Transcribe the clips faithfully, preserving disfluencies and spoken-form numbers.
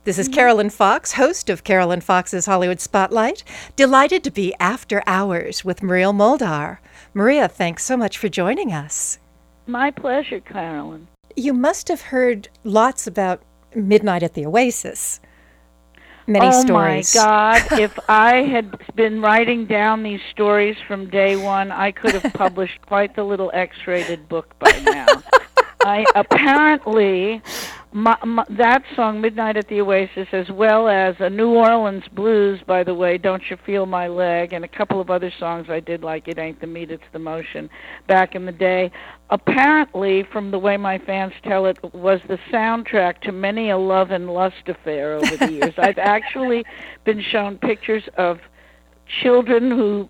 This is Carolyn Fox, host of Carolyn Fox's Hollywood Spotlight. Delighted to be After Hours with Maria Muldaur. Maria, thanks so much for joining us. My pleasure, Carolyn. You must have heard lots about Midnight at the Oasis. Many oh stories. Oh, my God. If I had been writing down these stories from day one, I could have published quite the little X-rated book by now. I apparently, my, my, that song, Midnight at the Oasis, as well as a New Orleans blues, by the way, Don't You Feel My Leg, and a couple of other songs I did, like It Ain't the Meat, It's the Motion, back in the day, apparently, from the way my fans tell it, was the soundtrack to many a love and lust affair over the years. I've actually been shown pictures of children who,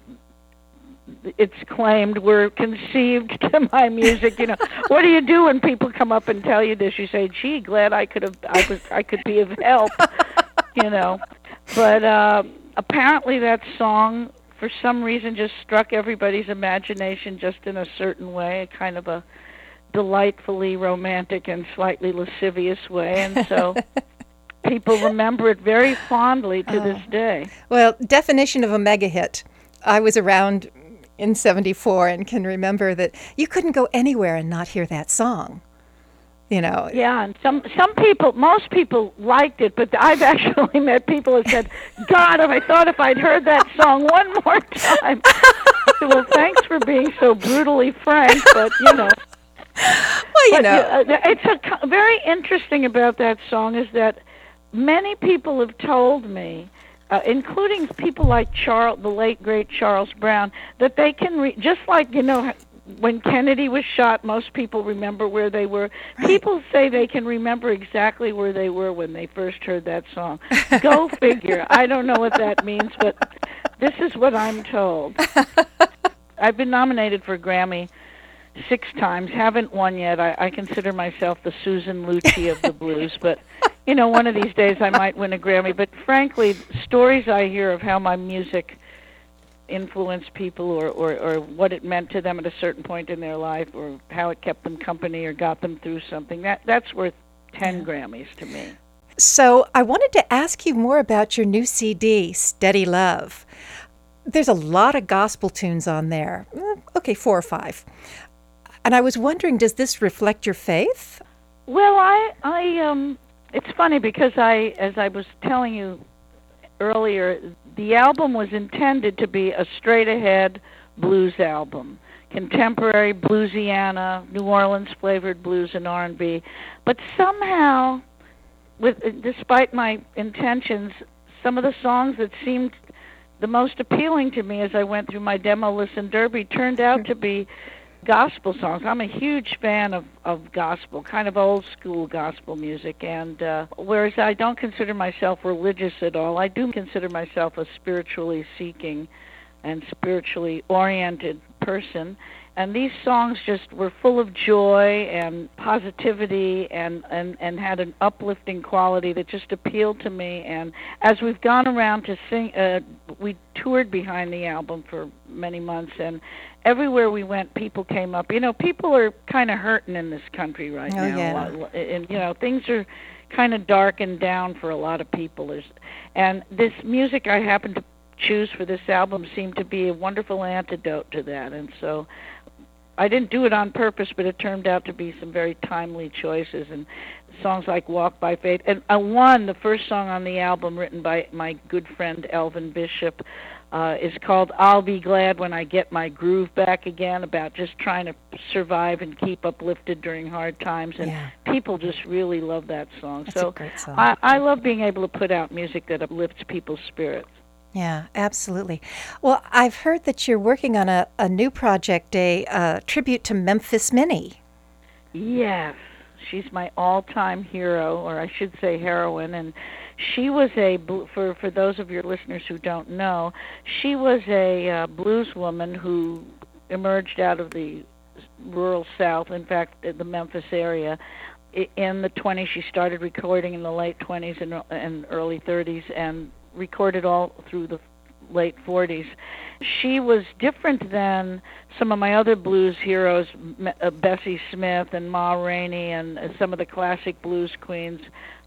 it's claimed, were conceived to my music. You know, what do you do when people come up and tell you this? You say, "Gee, glad I could have, I was, I could be of help." You know, but uh, apparently that song, for some reason, just struck everybody's imagination just in a certain way, a kind of a delightfully romantic and slightly lascivious way, and so people remember it very fondly to oh. this day. Well, definition of a mega hit. I was around in seventy-four and can remember that you couldn't go anywhere and not hear that song. You know. Yeah, and some some people, most people liked it, but I've actually met people who said, "God, if I thought if I'd heard that song one more time." I said, well, thanks for being so brutally frank, but you know. Well, you but, know, uh, it's a very interesting about that song is that many people have told me, Uh, including people like Charles, the late great Charles Brown, that they can re- just like, you know, when Kennedy was shot, most people remember where they were. Right. People say they can remember exactly where they were when they first heard that song. Go figure. I don't know what that means, but this is what I'm told. I've been nominated for a Grammy six times, haven't won yet. I, I consider myself the Susan Lucci of the blues, but you know, one of these days I might win a Grammy. But frankly, stories I hear of how my music influenced people or, or, or what it meant to them at a certain point in their life or how it kept them company or got them through something, that that's worth ten yeah. Grammys to me. So I wanted to ask you more about your new C D, Steady Love. There's a lot of gospel tunes on there. Okay, four or five. And I was wondering, does this reflect your faith? Well, I... I um. It's funny because I, as I was telling you earlier, the album was intended to be a straight-ahead blues album, contemporary bluesiana, New Orleans-flavored blues and R and B. But somehow, with despite my intentions, some of the songs that seemed the most appealing to me as I went through my demo listen derby turned out to be gospel songs. I'm a huge fan of, of gospel, kind of old school gospel music, and uh, whereas I don't consider myself religious at all, I do consider myself a spiritually seeking and spiritually oriented person, and these songs just were full of joy and positivity and, and, and had an uplifting quality that just appealed to me. And as we've gone around to sing, uh, we toured behind the album for many months, and everywhere we went, people came up. You know, people are kind of hurting in this country right oh, now. Yeah. And, you know, things are kind of dark and down for a lot of people. There's, and this music I happened to choose for this album seemed to be a wonderful antidote to that. And so I didn't do it on purpose, but it turned out to be some very timely choices. And songs like Walk by Faith. And uh, one, the first song on the album written by my good friend Elvin Bishop, Uh, is called I'll Be Glad When I Get My Groove Back Again, about just trying to survive and keep uplifted during hard times. And yeah. people just really love that song. That's so a great song. I, I love being able to put out music that uplifts people's spirits. Yeah, absolutely. Well, I've heard that you're working on a, a new project, a uh, tribute to Memphis Minnie. Yes. She's my all-time hero, or I should say heroine, and she was a, for for those of your listeners who don't know, she was a uh, blues woman who emerged out of the rural South, in fact, the Memphis area. In the twenties, she started recording in the late twenties and, and early thirties, and recorded all through the late forties. She was different than some of my other blues heroes, uh, Bessie Smith and Ma Rainey, and uh, some of the classic blues queens.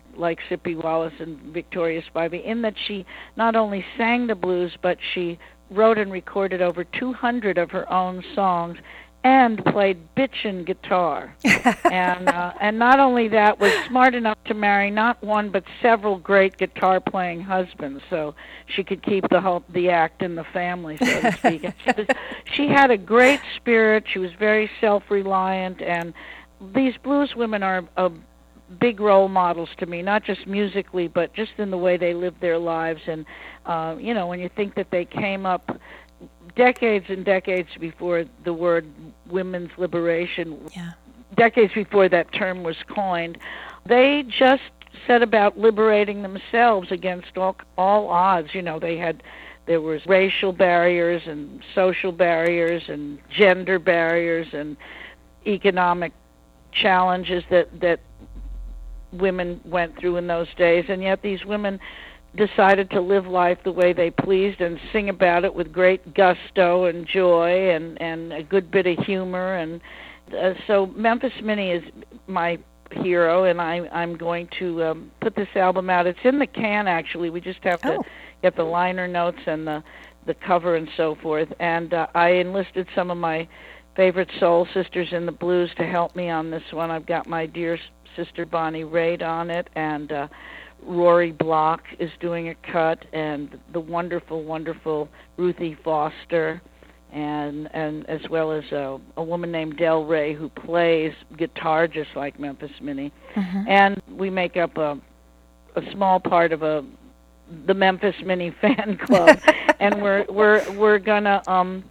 like Sippy Wallace and Victoria Spivey, in that she not only sang the blues, but she wrote and recorded over two hundred of her own songs and played bitchin' guitar. and uh, and not only that, was smart enough to marry not one but several great guitar-playing husbands, so she could keep the whole the act in the family, so to speak. And she, was, she had a great spirit. She was very self-reliant, and these blues women are a big role models to me, not just musically, but just in the way they lived their lives. And uh, you know, when you think that they came up decades and decades before the word women's liberation, yeah. decades before that term was coined, they just set about liberating themselves against all all odds. You know, they had there was racial barriers and social barriers and gender barriers and economic challenges that that women went through in those days, and yet these women decided to live life the way they pleased and sing about it with great gusto and joy and, and a good bit of humor. And uh, so Memphis Minnie is my hero, and I, I'm going to um, put this album out. It's in the can, actually. We just have to oh. get the liner notes and the, the cover and so forth. And uh, I enlisted some of my favorite soul sisters in the blues to help me on this one. I've got my dear sister Bonnie Raitt on it, and uh, Rory Block is doing a cut, and the wonderful, wonderful Ruthie Foster, and and as well as a, a woman named Del Rey who plays guitar just like Memphis Minnie. Mm-hmm. And we make up a a small part of a the Memphis Minnie fan club, and we're we're we're gonna um.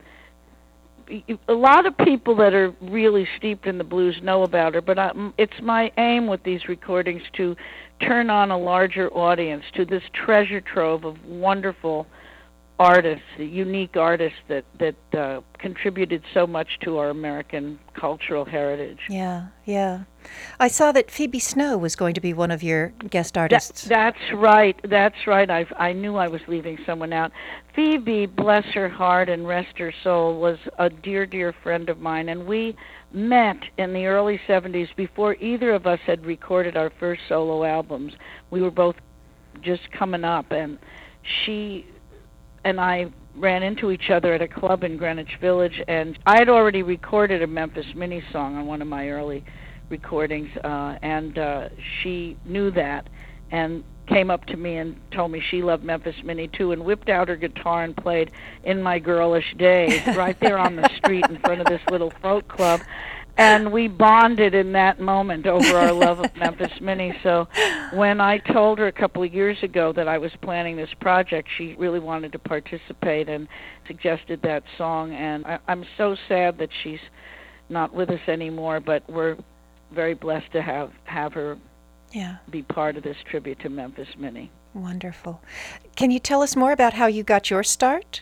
A lot of people that are really steeped in the blues know about her, but I, it's my aim with these recordings to turn on a larger audience to this treasure trove of wonderful artists, unique artists that, that uh, contributed so much to our American cultural heritage. Yeah, yeah. I saw that Phoebe Snow was going to be one of your guest artists. That, that's right. That's right. I I knew I was leaving someone out. Phoebe, bless her heart and rest her soul, was a dear, dear friend of mine, and we met in the early seventies before either of us had recorded our first solo albums. We were both just coming up, and she and I ran into each other at a club in Greenwich Village, and I had already recorded a Memphis Minnie song on one of my early recordings, uh, and uh, she knew that and came up to me and told me she loved Memphis Minnie too, and whipped out her guitar and played In My Girlish Days right there on the street in front of this little folk club. And we bonded in that moment over our love of Memphis Minnie. So when I told her a couple of years ago that I was planning this project, she really wanted to participate and suggested that song. And I, I'm so sad that she's not with us anymore, but we're very blessed to have, have her yeah. be part of this tribute to Memphis Minnie. Wonderful. Can you tell us more about how you got your start?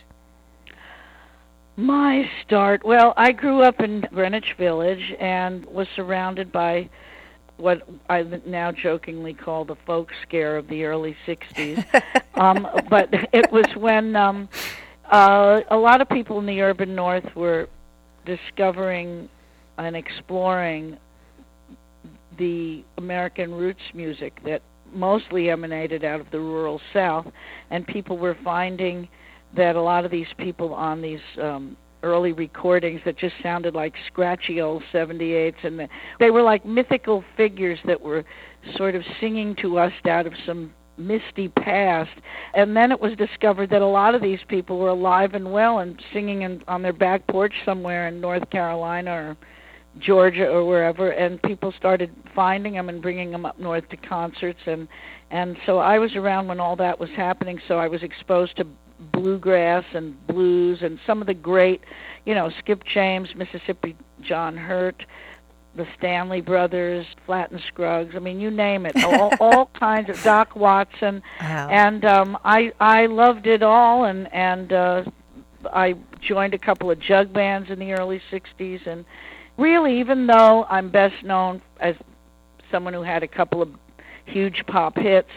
My start, well, I grew up in Greenwich Village and was surrounded by what I now jokingly call the folk scare of the early sixties. um, but it was when um, uh, a lot of people in the urban north were discovering and exploring the American roots music that mostly emanated out of the rural South, and people were finding that a lot of these people on these um, early recordings that just sounded like scratchy old seventy-eights, and the, they were like mythical figures that were sort of singing to us out of some misty past. And then it was discovered that a lot of these people were alive and well and singing in, on their back porch somewhere in North Carolina or Georgia or wherever, and people started finding them and bringing them up north to concerts. And, and so I was around when all that was happening, so I was exposed to bluegrass and blues and some of the great, you know, Skip James, Mississippi John Hurt, the Stanley Brothers, Flatt and Scruggs. I mean, you name it. all, all kinds of Doc Watson. Wow. And um, I I loved it all, and and uh, I joined a couple of jug bands in the early sixties. And really, even though I'm best known as someone who had a couple of huge pop hits,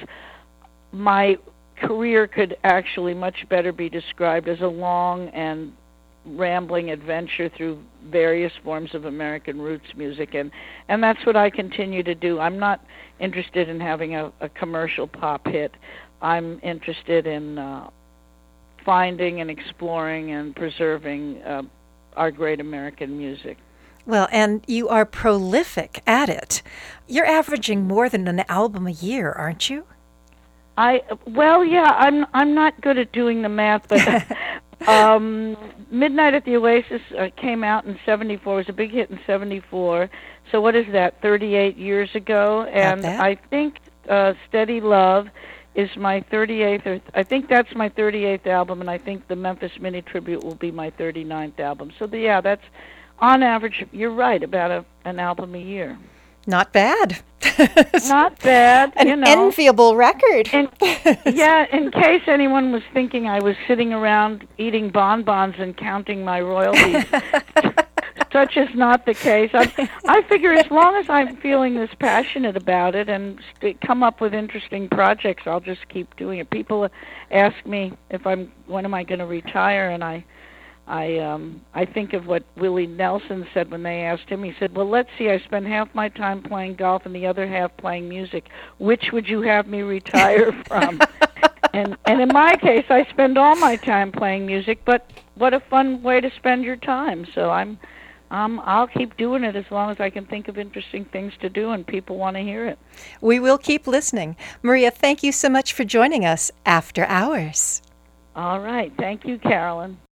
my career could actually much better be described as a long and rambling adventure through various forms of American roots music, and and that's what I continue to do. I'm not interested in having a, a commercial pop hit. I'm interested in uh, finding and exploring and preserving uh, our great American music. Well, and you are prolific at it. You're averaging more than an album a year, aren't you? I well, yeah, I'm I'm not good at doing the math, but um, Midnight at the Oasis uh, came out in seventy-four. It was a big hit in seventy-four. So what is that? thirty-eight years ago, and I think uh, Steady Love is my thirty-eighth, or I think that's my thirty-eighth album, and I think the Memphis Mini Tribute will be my thirty-ninth album. So the, yeah, that's on average. You're right, about a, an album a year. Not bad. Not bad. An you know. enviable record. And, yeah, in case anyone was thinking I was sitting around eating bonbons and counting my royalties, such is not the case. I, I figure as long as I'm feeling this passionate about it and st- come up with interesting projects, I'll just keep doing it. People ask me if I'm when am I going to retire, and I. I um I think of what Willie Nelson said when they asked him. He said, "Well, let's see. I spend half my time playing golf and the other half playing music. Which would you have me retire from?" and and in my case, I spend all my time playing music. But what a fun way to spend your time. So I'm um I'll keep doing it as long as I can think of interesting things to do and people want to hear it. We will keep listening. Maria, thank you so much for joining us after hours. All right. Thank you, Carolyn.